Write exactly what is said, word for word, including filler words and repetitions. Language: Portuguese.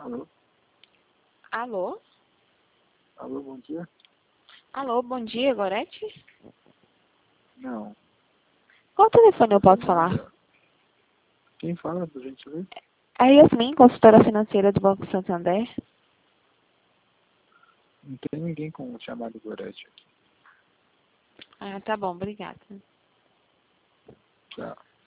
Alô? Alô? Alô, bom dia? Alô, bom dia, Gorete? Não. Qual telefone eu posso Bom falar? dia. Quem fala, por gentileza? É Yasmin, consultora financeira do Banco Santander. Não tem ninguém com o chamado Gorete aqui. Ah, tá bom, obrigada. Tchau.